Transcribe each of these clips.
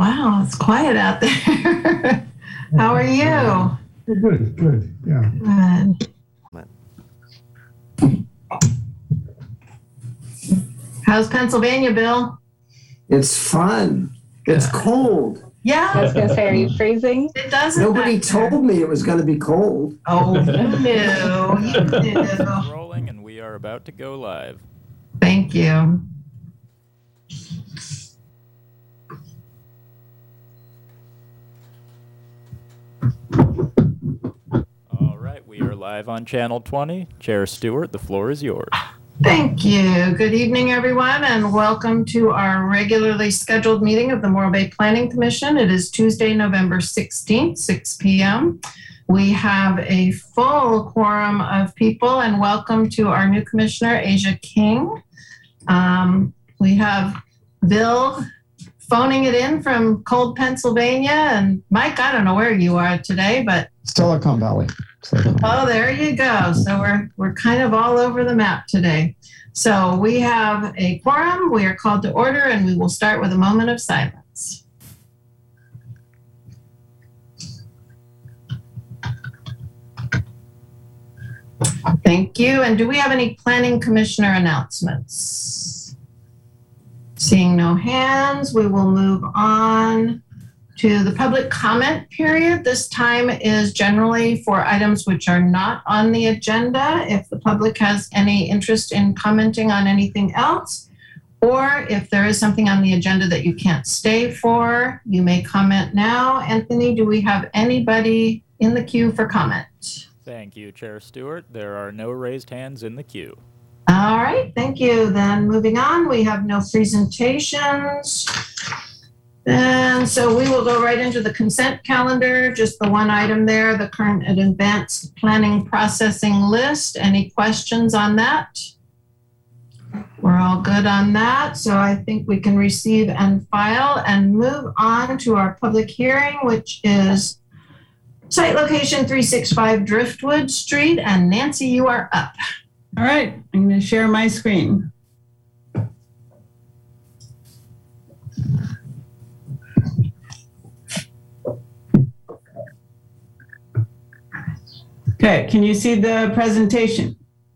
Wow, it's quiet out there. How are you? Good, yeah. Good. How's Pennsylvania, Bill? It's fun. It's cold. Yeah. I was going to say, are you freezing? It doesn't. Nobody told me it was going to be cold. Oh, you knew. You knew. Rolling, and we are about to go live. Thank you. All right, we are live on Channel 20. Chair Stewart, the floor is yours. Thank you. Good evening, everyone, and welcome to our regularly scheduled meeting of the Morro Bay Planning Commission. It is Tuesday, November 16th, 6 p.m. We have a full quorum of people, and welcome to our new commissioner, Asia King. We have Bill phoning it in from cold Pennsylvania, and Mike, I don't know where you are today, but Silicon Valley. oh, there you go. So we're kind of all over the map today. So we have a quorum. We are called to order, and we will start with a moment of silence. Thank you. And do we have any planning commissioner announcements? Seeing no hands, we will move on to the public comment period. This time is generally for items which are not on the agenda. If the public has any interest in commenting on anything else, or if there is something on the agenda that you can't stay for, you may comment now. Anthony, do we have anybody in the queue for comment? Thank you, Chair Stewart. There are no raised hands in the queue. All right, thank you. Then moving on, we have no presentations. And so we will go right into the consent calendar, just the one item there, the current and advanced planning processing list. Any questions on that? We're all good on that. So I think we can receive and file and move on to our public hearing, which is site location 365 Driftwood Street. And Nancy, you are up. All right, I'm going to share my screen. Okay, can you see the presentation?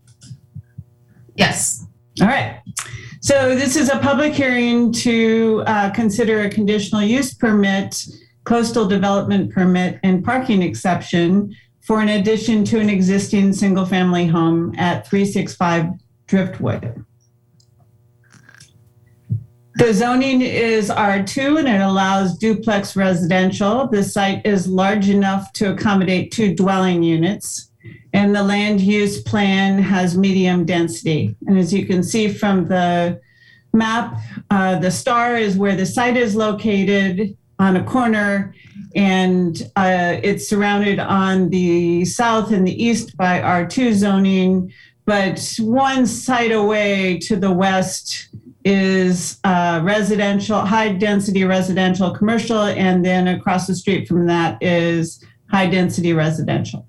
Yes. All right. So this is a public hearing to consider a conditional use permit, coastal development permit, and parking exception for an addition to an existing single-family home at 365 Driftwood. The zoning is R2 and it allows duplex residential. The site is large enough to accommodate 2 dwelling units, and the land use plan has medium density. And as you can see from the map, the star is where the site is located on a corner, and it's surrounded on the south and the east by R2 zoning, but one site away to the west is residential, high density residential commercial, and then across the street from that is high density residential.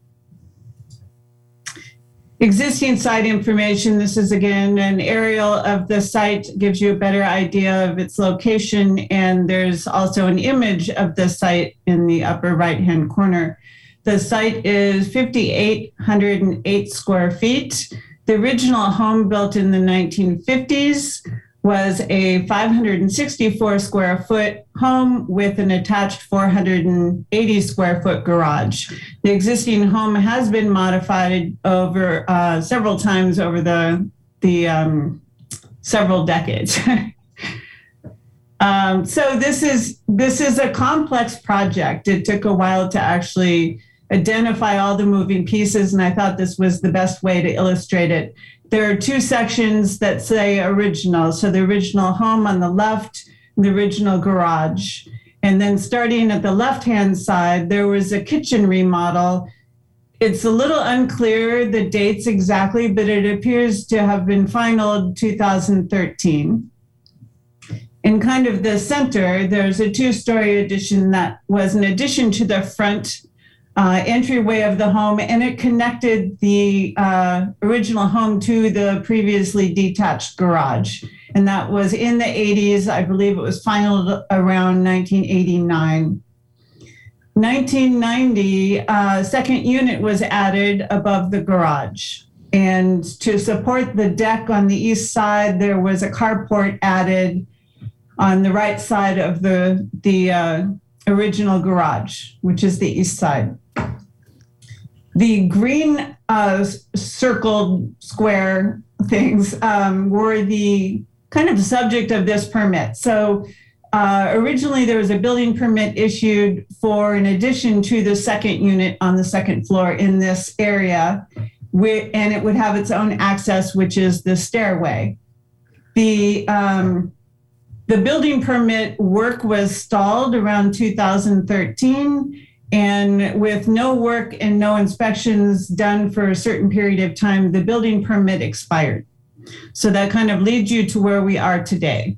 Existing site information. This is again an aerial of the site, gives you a better idea of its location, and there's also an image of the site in the upper right hand corner. The site is 5,808 square feet. The original home, built in the 1950s, was a 564 square foot home with an attached 480 square foot garage. The existing home has been modified over several times over the several decades. So this is a complex project. It took a while to actually identify all the moving pieces, and I thought this was the best way to illustrate it. There are 2 sections that say original. So the original home on the left, the original garage. And then starting at the left-hand side, there was a kitchen remodel. It's a little unclear the dates exactly, but it appears to have been final 2013. In kind of the center, there's a 2-story addition that was an addition to the front entryway of the home, and it connected the original home to the previously detached garage. and that was in the 80s. I believe it was final around 1989. 1990, second unit was added above the garage. And to support the deck on the east side, there was a carport added on the right side of the original garage, which is the east side. The green circled square things were the kind of subject of this permit. So originally there was a building permit issued for an addition to the second unit on the second floor in this area, and it would have its own access, which is the stairway. The building permit work was stalled around 2013, and with no work and no inspections done for a certain period of time, the building permit expired. So that kind of leads you to where we are today.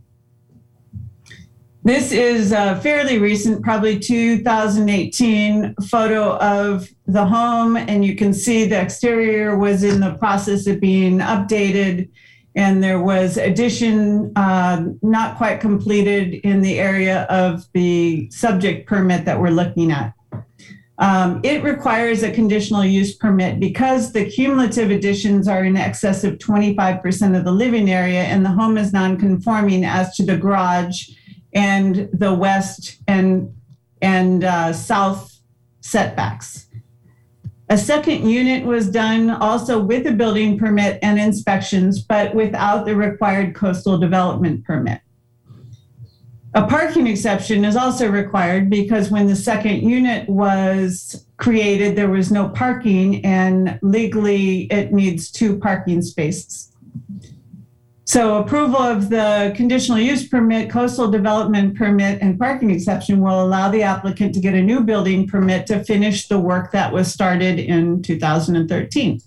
This is a fairly recent, probably 2018 photo of the home, and you can see the exterior was in the process of being updated, and there was addition not quite completed in the area of the subject permit that we're looking at. It requires a conditional use permit because the cumulative additions are in excess of 25% of the living area, and the home is non-conforming as to the garage and the west and south setbacks. A second unit was done also with a building permit and inspections, but without the required coastal development permit. A parking exception is also required because when the second unit was created, there was no parking, and legally it needs 2 parking spaces. So approval of the conditional use permit, coastal development permit, and parking exception will allow the applicant to get a new building permit to finish the work that was started in 2013.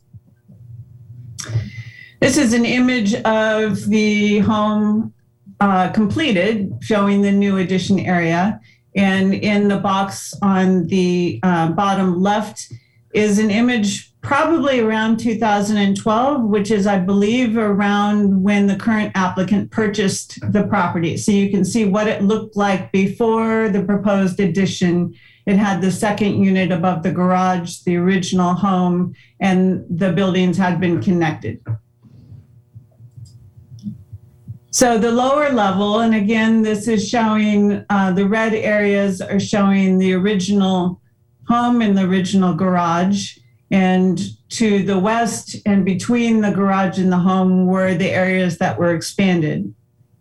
This is an image of the home completed, showing the new addition area. And in the box on the bottom left is an image probably around 2012, which is, I believe, around when the current applicant purchased the property. So you can see what it looked like before the proposed addition. It had the second unit above the garage, the original home, and the buildings had been connected. So the lower level, and again, this is showing the red areas are showing the original home and the original garage. And to the west and between the garage and the home were the areas that were expanded.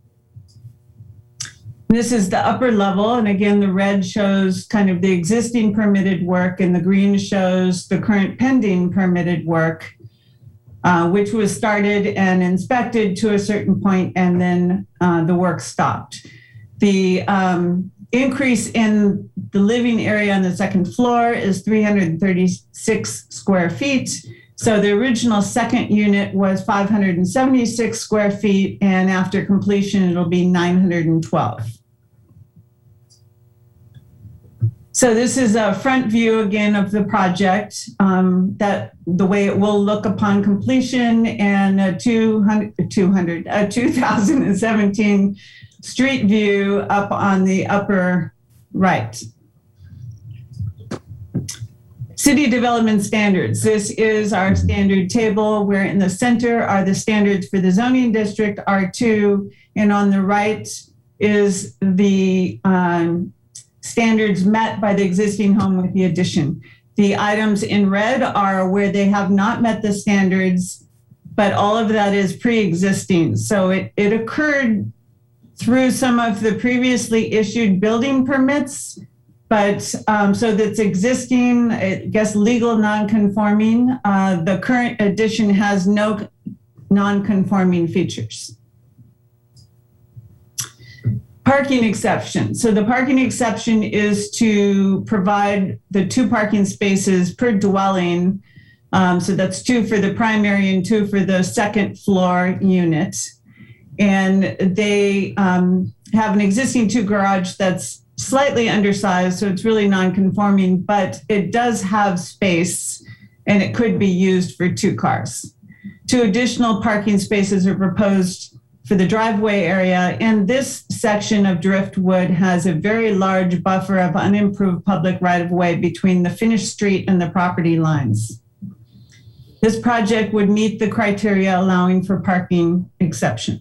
This is the upper level. And again, the red shows kind of the existing permitted work, and the green shows the current pending permitted work, which was started and inspected to a certain point, and then the work stopped. The increase in the living area on the second floor is 336 square feet. So the original second unit was 576 square feet, and after completion, it'll be 912. So this is a front view again of the project, that the way it will look upon completion, and a 2017 street view up on the upper right. City development standards. This is our standard table, where in the center are the standards for the zoning district, R2, and on the right is the standards met by the existing home with the addition. The items in red are where they have not met the standards, but all of that is pre-existing. So it occurred through some of the previously issued building permits, but so that's existing, I guess, legal non-conforming. The current addition has no non-conforming features. Parking exception. So the parking exception is to provide the 2 parking spaces per dwelling. So that's 2 for the primary and 2 for the second floor unit. And they have an existing 2 garage that's slightly undersized, so it's really non-conforming, but it does have space and it could be used for 2 cars. 2 additional parking spaces are proposed for the driveway area. And this section of Driftwood has a very large buffer of unimproved public right-of-way between the finished street and the property lines. This project would meet the criteria allowing for parking exception.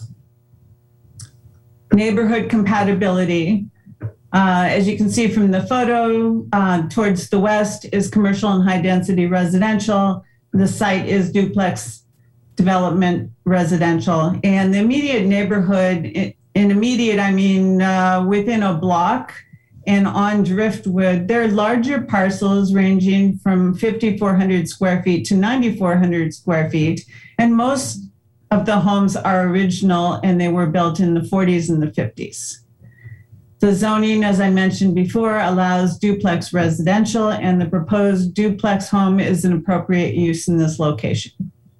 Neighborhood compatibility. As you can see from the photo, towards the west is commercial and high-density residential. The site is duplex development residential. And the immediate neighborhood, in immediate, I mean within a block and on Driftwood, they're larger parcels ranging from 5,400 square feet to 9,400 square feet. And most of the homes are original and they were built in the 40s and the 50s. The zoning, as I mentioned before, allows duplex residential, and the proposed duplex home is an appropriate use in this location.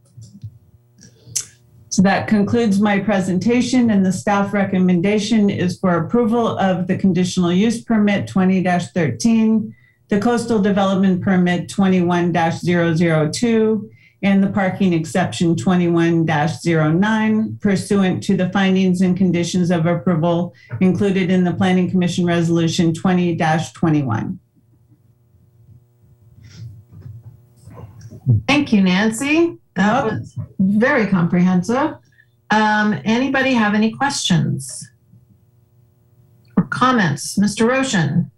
So that concludes my presentation, and the staff recommendation is for approval of the conditional use permit 20-13, the coastal development permit 21-002, and the parking exception 21-09 pursuant to the findings and conditions of approval included in the Planning Commission Resolution 20-21. Thank you, Nancy. That was very comprehensive. Anybody have any questions or comments? Mr. Roshan?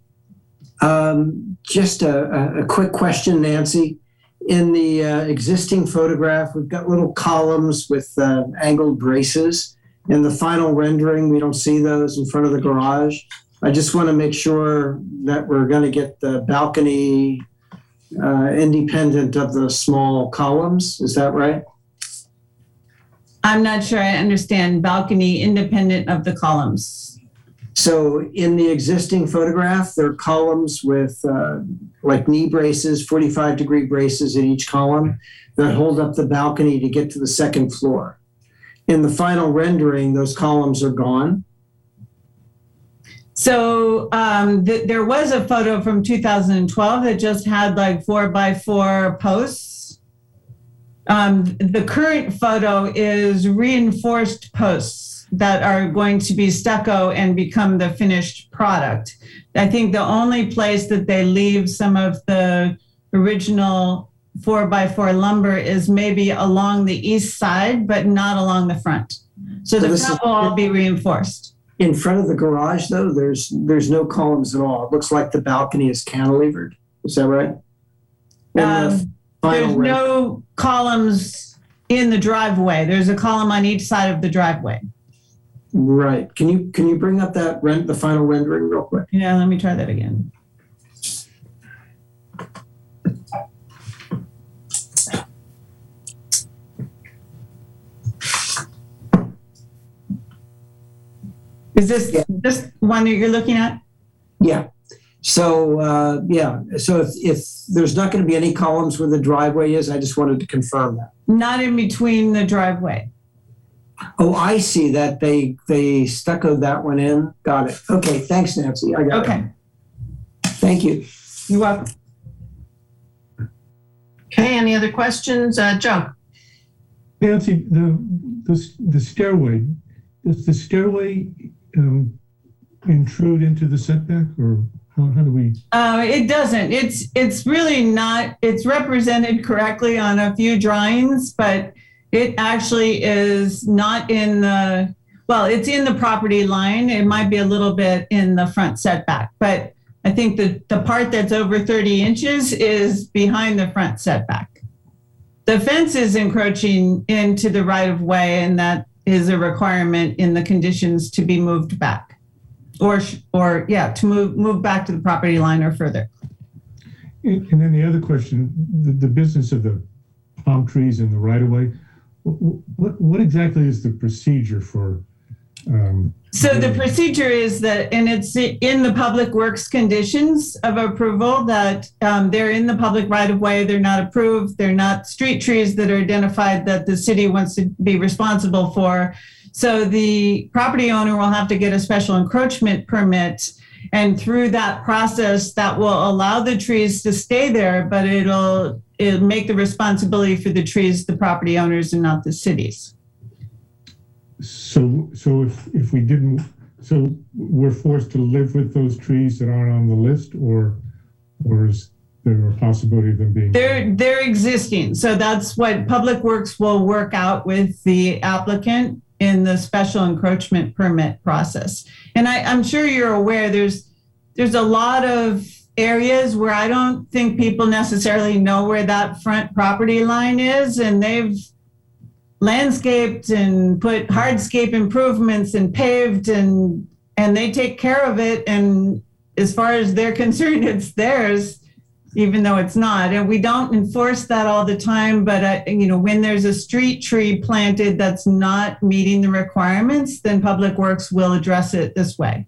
Just a quick question, Nancy. In the existing photograph, we've got little columns with angled braces. In the final rendering, we don't see those in front of the garage. I just want to make sure that we're going to get the balcony independent of the small columns. Is that right? I'm not sure I understand balcony independent of the columns. So in the existing photograph, there are columns with like knee braces, 45-degree braces in each column that hold up the balcony to get to the second floor. In the final rendering, those columns are gone. So there was a photo from 2012 that just had like 4x4 posts. The current photo is reinforced posts that are going to be stucco and become the finished product. I think the only place that they leave some of the original 4x4 lumber is maybe along the east side, but not along the front. So the front will all be reinforced. In front of the garage, though, there's no columns at all. It looks like the balcony is cantilevered. Is that right? There's no columns in the driveway. There's a column on each side of the driveway. Right. Can you bring up that the final rendering real quick? Yeah, let me try that again. Is this one that you're looking at? Yeah. So So if there's not going to be any columns where the driveway is, I just wanted to confirm that. Not in between the driveway. Oh, I see that they stuccoed that one in. Got it. Okay. Thanks, Nancy. I got it. Thank you. You're welcome. Okay, any other questions? Joe? Nancy, the stairway, does the stairway intrude into the setback, or how do we? It doesn't. It's really not. It's represented correctly on a few drawings, but it actually is not in the, well, it's in the property line. It might be a little bit in the front setback, but I think the part that's over 30 inches is behind the front setback. The fence is encroaching into the right of way, and that is a requirement in the conditions to be moved back to move back to the property line or further. And then the other question, the business of the palm trees in the right of way, what exactly is the procedure for? So the procedure is that, and it's in the public works conditions of approval, that they're in the public right of way, they're not approved, they're not street trees that are identified that the city wants to be responsible for. So the property owner will have to get a special encroachment permit, and through that process, that will allow the trees to stay there, but it'll make the responsibility for the trees the property owners and not the cities. So if we didn't, so we're forced to live with those trees that aren't on the list, or is there a possibility of them being? They're existing. So that's what Public Works will work out with the applicant in the special encroachment permit process. And I'm sure you're aware there's a lot of areas where I don't think people necessarily know where that front property line is, and they've landscaped and put hardscape improvements and paved, and they take care of it. And as far as they're concerned, it's theirs, even though it's not. And we don't enforce that all the time, but when there's a street tree planted that's not meeting the requirements, then Public Works will address it this way.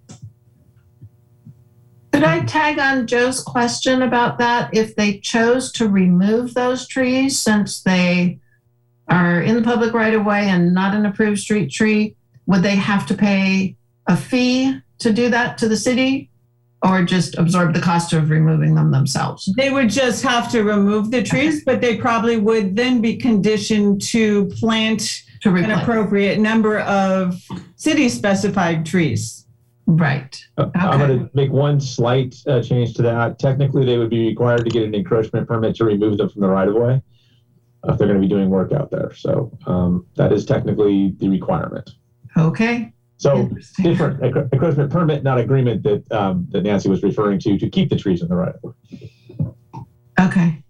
Could I tag on Joe's question about that? If they chose to remove those trees, since they are in the public right of way and not an approved street tree, would they have to pay a fee to do that to the city, or just absorb the cost of removing them themselves? They would just have to remove the trees, but they probably would then be conditioned to plant an appropriate number of city specified trees. Right. I'm going to make one slight change to that. Technically, they would be required to get an encroachment permit to remove them from the right of way if they're going to be doing work out there. So that is technically the requirement. Okay. So different encroachment permit, not agreement that that Nancy was referring to keep the trees in the right of way. Okay.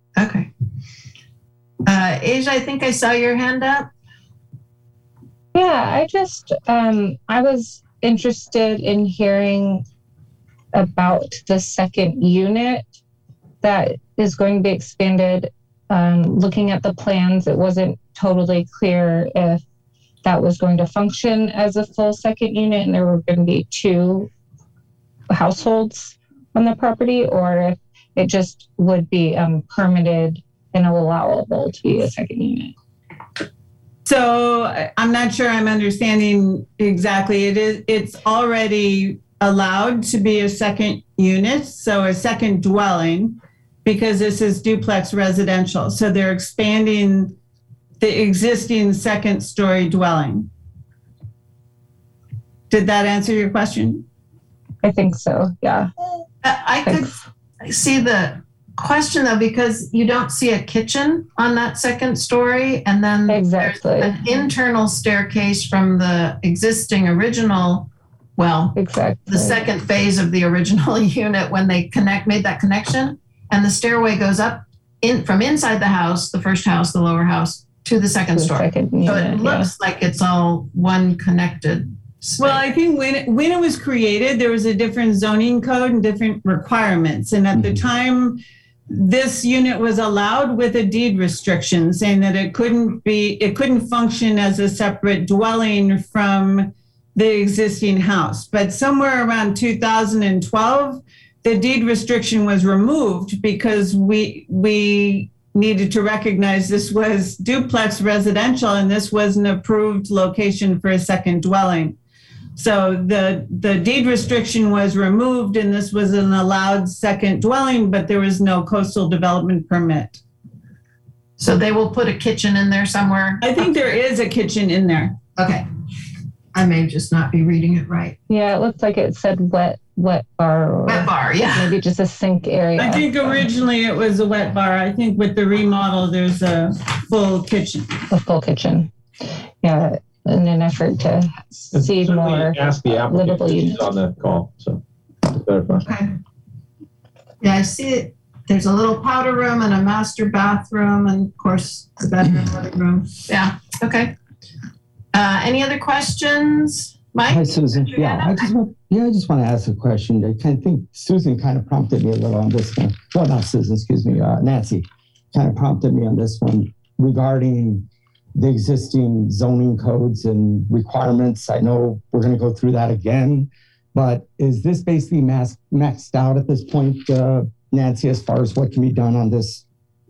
Asia, I think I saw your hand up. Yeah, I was interested in hearing about the second unit that is going to be expanded. Looking at the plans, it wasn't totally clear if that was going to function as a full second unit and there were going to be 2 households on the property, or if it just would be permitted and allowable to be a second unit. So I'm not sure I'm understanding exactly. It's already allowed to be a second unit, so a second dwelling, because this is duplex residential. So they're expanding the existing second story dwelling. Did that answer your question? I think so, yeah. I could see the question though, because you don't see a kitchen on that second story, and then Exactly. there's an internal staircase from the existing original, Exactly. the second phase of the original unit when they made that connection, and the stairway goes up from inside the house, the first house, the lower house, to the second story. Second So unit, it looks like it's all one connected space. Well, I think when it was created, there was a different zoning code and different requirements. And at the time, this unit was allowed with a deed restriction saying that it couldn't function as a separate dwelling from the existing house. But somewhere around 2012, the deed restriction was removed because we needed to recognize this was duplex residential and this was an approved location for a second dwelling. So the deed restriction was removed and this was an allowed second dwelling, but there was no coastal development permit. So they will put a kitchen in there somewhere? I think there is a kitchen in there. Okay. I may just not be reading it right. Yeah, it looked like it said wet bar, or Wet bar, yeah. maybe just a sink area. I think originally it was a wet bar. I think with the remodel, there's a full kitchen. A full kitchen. Yeah, in an effort to And see certainly more ask the applicant livable if she's units. on the call. So to clarify. Okay. Yeah, I see it. There's a little powder room and a master bathroom, and of course the bedroom, living room. Yeah. Okay. Any other questions, Mike? Hi, Susan. Yeah, I just want to ask a question. I kind of think Susan kind of prompted me a little on this one. Well, not Susan, excuse me, Nancy kind of prompted me on this one regarding the existing zoning codes and requirements. I know we're going to go through that again, but is this basically maxed out at this point, Nancy, as far as what can be done on this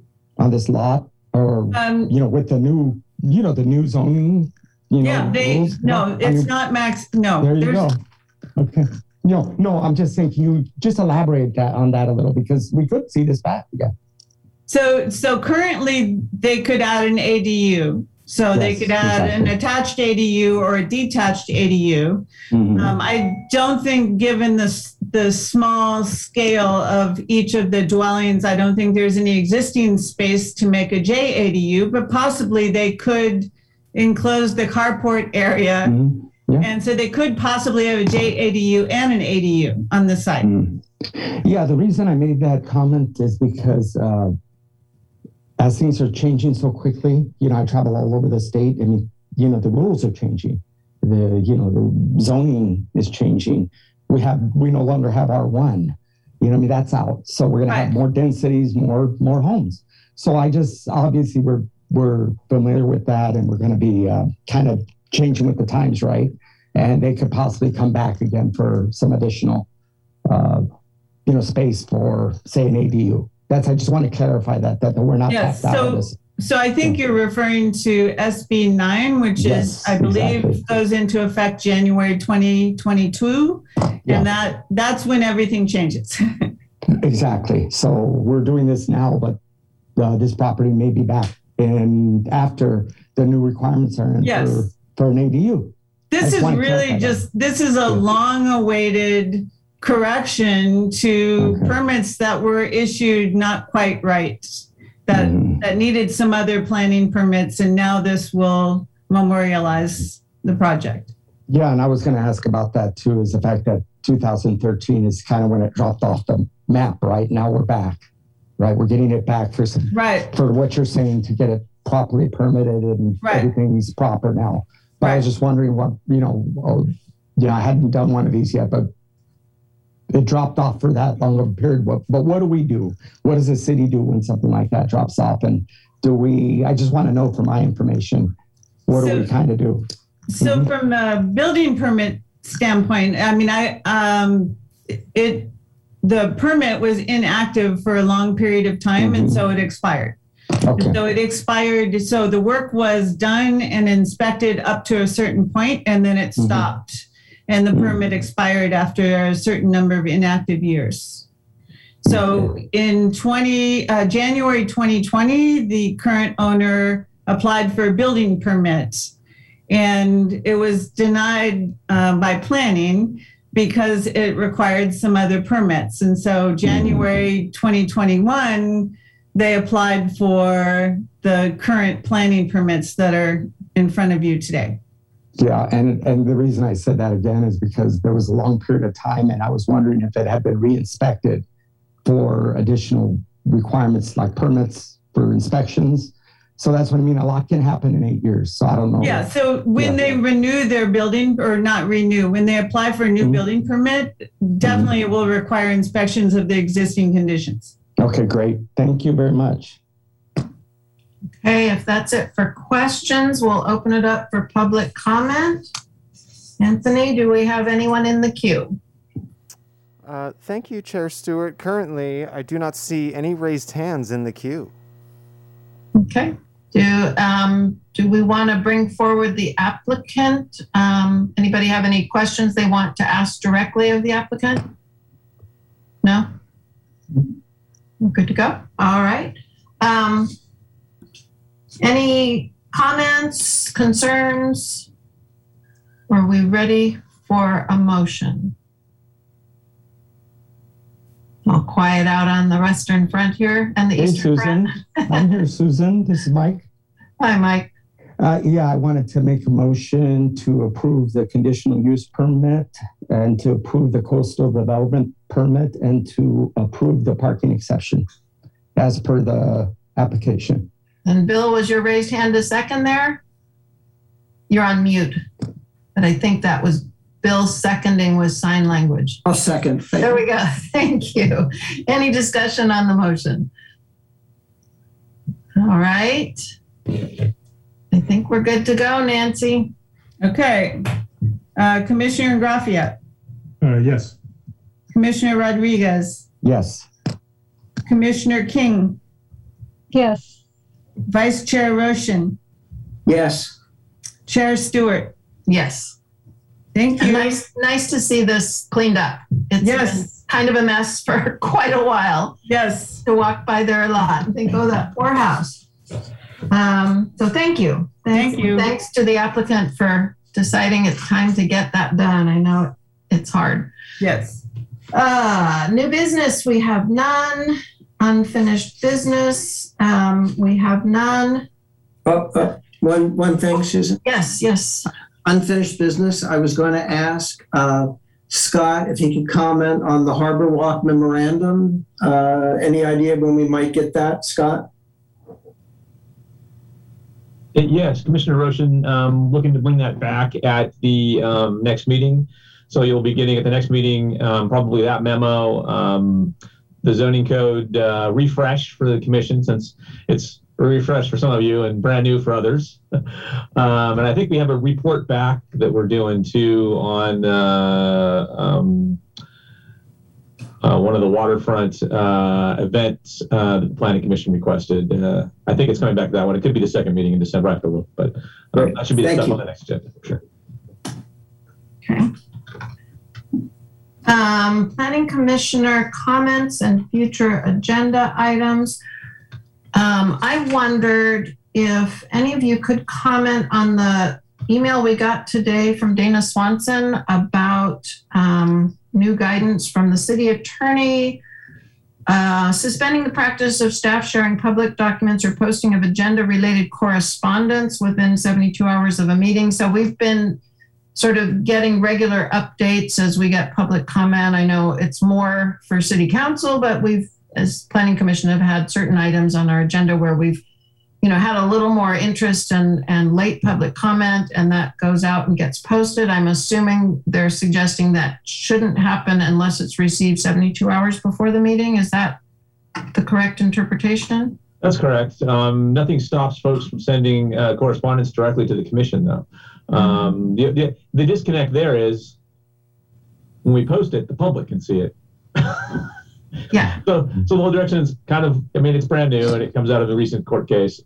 lot, or with the new, the new zoning? It's not max. No, there you go. Okay. No, I'm just saying, can you just elaborate on that a little, because we could see this back again. So currently they could add an ADU. So they Yes, could add an exactly. attached ADU or a detached ADU. Mhm. I don't think, given the small scale of each of the dwellings, I don't think there's any existing space to make a JADU, but possibly they could enclose the carport area. Mhm. Yeah. And so they could possibly have a JADU and an ADU on the site. Yeah, the reason I made that comment is because as things are changing so quickly, I travel all over the state, and the rules are changing. The zoning is changing. We no longer have R1. That's out. So we're going to have Right. more densities, more homes. So obviously we're familiar with that, and we're going to be kind of changing with the times, right? And they could possibly come back again for some additional space for, say, an ADU. I just want to clarify that we're not Yes, tapped out of this. So I think you're referring to SB 9, which Yes, is, I believe, exactly. goes into effect January 2022. Yeah. And that's when everything changes. Exactly. So we're doing this now, but this property may be back and after the new requirements are in Yes. for an ADU. This I is just wanna really clarify this is a long-awaited correction to Okay. permits that were issued not quite right, that Mhm. that needed some other planning permits, and now this will memorialize the project. Yeah, and I was going to ask about that too, is the fact that 2013 is kind of when it dropped off the map, right? Now we're back, right? We're getting it back for Right. what you're saying, to get it properly permitted and Right. everything's proper now. But I was just wondering what, I hadn't done one of these yet, but it dropped off for that long of a period. But what do we do? What does the city do when something like that drops off? And I just want to know for my information, what do we kind of do? So from a building permit standpoint, I mean, the permit was inactive for a long period of time, and so it expired. Okay. So it expired. So the work was done and inspected up to a certain point, and then it stopped. And the permit expired after a certain number of inactive years. So in January 2020, the current owner applied for a building permit, and it was denied by planning because it required some other permits. And so January 2021, they applied for the current planning permits that are in front of you today. Yeah, and the reason I said that again is because there was a long period of time, and I was wondering if it had been re-inspected for additional requirements like permits for inspections. So that's what I mean. A lot can happen in 8 years. So I don't know. Yeah. So when they renew their building, or not renew, when they apply for a new building permit, definitely it will require inspections of the existing conditions. Okay, great. Thank you very much. Okay, if that's it for questions, we'll open it up for public comment. Anthony, do we have anyone in the queue? Thank you, Chair Stewart. Currently, I do not see any raised hands in the queue. Okay. Do we want to bring forward the applicant? Anybody have any questions they want to ask directly of the applicant? No? We're good to go? All right. Any comments, concerns? Are we ready for a motion? I'll quiet out on the Western Front here and the Hey, Eastern Front. Susan. I'm here, Susan. This is Mike. Hi, Mike. I wanted to make a motion to approve the conditional use permit and to approve the coastal development permit and to approve the parking exception as per the application. And Bill, was your raised hand a second there? You're on mute. But I think that was Bill seconding with sign language. I'll second. Thank There you. we go. Thank you. Any discussion on the motion? All right. I think we're good to go, Nancy. Okay. Commissioner Graffia, Yes. Commissioner Rodriguez, Yes. Commissioner King, Yes. Vice Chair Roshan, Yes. Chair Stewart. Yes. Thank And you. nice to see this cleaned up. It's Yes. been kind of a mess for quite a while Yes. to walk by there a lot and think, oh, that poor house. So thank you. Thank you. Thanks to the applicant for deciding it's time to get that done. I know it's hard. Yes. New business, we have none. Unfinished business, we have none. One thing, Susan. Yes. Unfinished business. I was going to ask Scott if he could comment on the Harbor Walk memorandum. Any idea when we might get that, Scott? Yes, Commissioner Roshan, looking to bring that back at the next meeting. So you'll be getting at the next meeting probably that memo, the zoning code refresh for the commission, since it's a refresh for some of you and brand new for others. And I think we have a report back that we're doing too on one of the waterfront events the Planning Commission requested. I think it's coming back to that one. It could be the second meeting in December. I have to look, but that should be the stuff on the next agenda for sure. Okay. Planning Commissioner comments and future agenda items. I wondered if any of you could comment on the email we got today from Dana Swanson about new guidance from the city attorney, suspending the practice of staff sharing public documents or posting of agenda-related correspondence within 72 hours of a meeting. So we've been sort of getting regular updates as we get public comment. I know it's more for city council, but we've, as Planning Commission, have had certain items on our agenda where we've, had a little more interest and late public comment, and that goes out and gets posted. I'm assuming they're suggesting that shouldn't happen unless it's received 72 hours before the meeting. Is that the correct interpretation? That's correct. Nothing stops folks from sending correspondence directly to the commission, though. The disconnect there is when we post it, the public can see it. Yeah. So the whole direction is kind of, it's brand new and it comes out of a recent court case.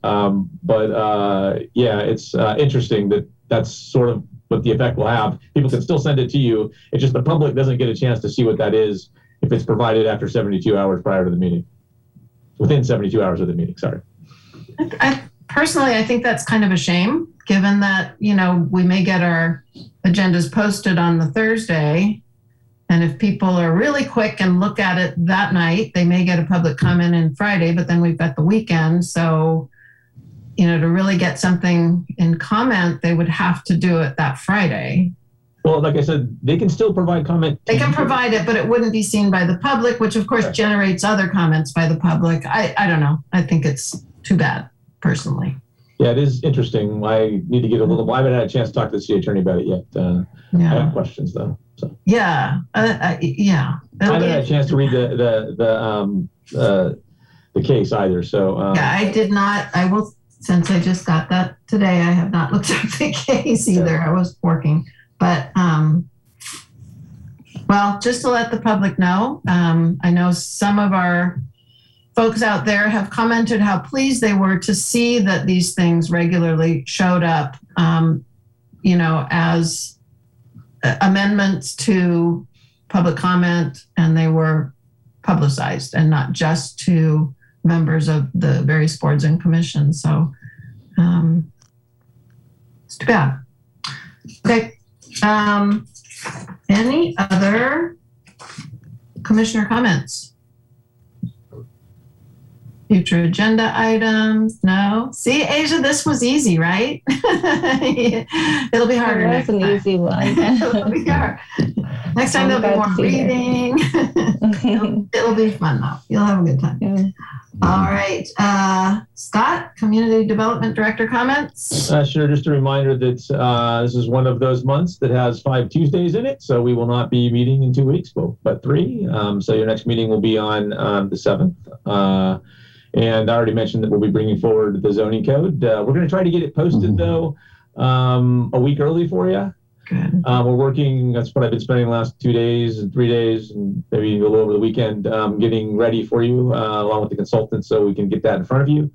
It's interesting that that's sort of what the effect will have. People can still send it to you. It's just the public doesn't get a chance to see what that is if it's provided after 72 hours prior to the meeting. Within 72 hours of the meeting, sorry. Personally, I think that's kind of a shame, given that, we may get our agendas posted on the Thursday. And if people are really quick and look at it that night, they may get a public comment in Friday, but then we've got the weekend. So, to really get something in comment, they would have to do it that Friday. Well, like I said, they can still provide comment. They can provide it, but it wouldn't be seen by the public, which of course generates other comments by the public. I don't know. I think it's too bad, personally. Yeah, it is interesting. I need to get a little. I haven't had a chance to talk to the city attorney about it yet. I have questions though. So. Yeah. I haven't had a chance to read the case either. So. I did not. I will, since I just got that today, I have not looked up the case either. I was working, but just to let the public know, I know some of our folks out there have commented how pleased they were to see that these things regularly showed up, as amendments to public comment, and they were publicized and not just to members of the various boards and commissions. So it's too bad. Okay. Any other commissioner comments? Future agenda items? No. See, Asia, this was easy, right? It'll be harder next time. That's an easy one. It'll be hard. Next time there'll be more reading. It'll be fun though. You'll have a good time. Yeah. All right. Scott, Community Development Director, comments? Sure. Just a reminder that this is one of those months that has 5 Tuesdays in it. So we will not be meeting in 2 weeks, but 3. So your next meeting will be on the 7th. And I already mentioned that we'll be bringing forward the zoning code. We're going to try to get it posted, though, a week early for you. Good. We're working, that's what I've been spending the last 2 days and 3 days and maybe a little over the weekend getting ready for you along with the consultants so we can get that in front of you.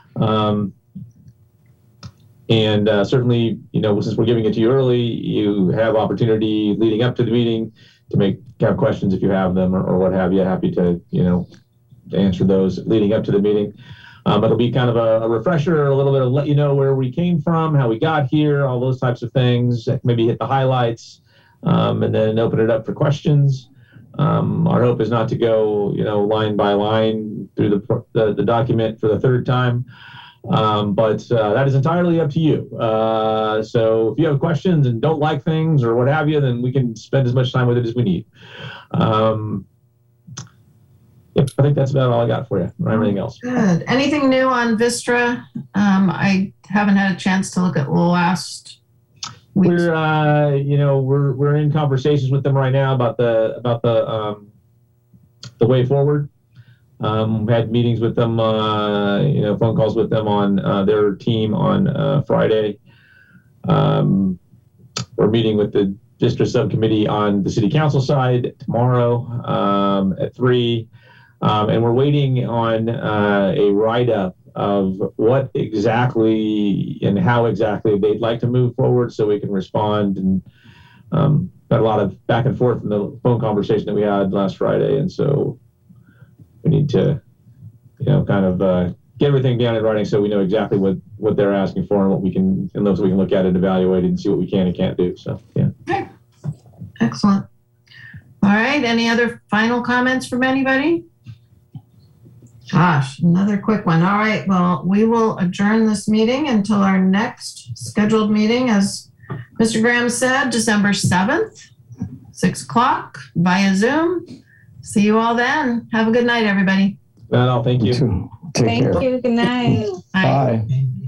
Certainly, since we're giving it to you early, you have opportunity leading up to the meeting to have questions if you have them or what have you. Happy to, to answer those leading up to the meeting. It'll be kind of a refresher, a little bit of let you know where we came from, how we got here, all those types of things, maybe hit the highlights, and then open it up for questions. Our hope is not to go, line by line through the document for the third time. But that is entirely up to you. So if you have questions and don't like things or what have you, then we can spend as much time with it as we need. Yep, I think that's about all I got for you. Or anything else? Good. Anything new on Vistra? I haven't had a chance to look at last week's. We're in conversations with them right now about the way forward. Had meetings with them, phone calls with them on their team on Friday. We're meeting with the district subcommittee on the city council side tomorrow at 3. And we're waiting on a write-up of what exactly and how exactly they'd like to move forward so we can respond. And got a lot of back and forth in the phone conversation that we had last Friday. And so we need to, kind of get everything down in writing so we know exactly what they're asking for and what we can, and so we can look at it, evaluate it, and see what we can and can't do. So, yeah. Okay. Excellent. All right. Any other final comments from anybody? Gosh, another quick one. All right. Well, we will adjourn this meeting until our next scheduled meeting, as Mr. Graham said, December 7th, 6 o'clock via Zoom. See you all then. Have a good night, everybody. Well, thank you. Take care. Thank you. Good night. Bye. Bye.